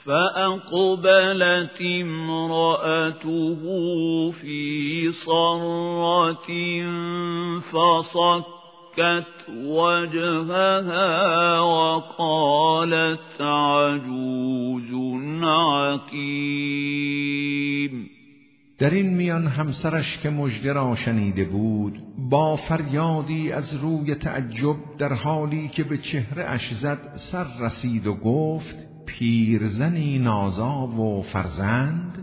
فأقبلت امرأته في صرة فصكت وجهها وقالت عجوز عقيم. در این میان همسرش که مژده را شنیده بود با فریادی از روی تعجب در حالی که به چهره اش زد سر رسید و گفت پیرزنی نازا و فرزند؟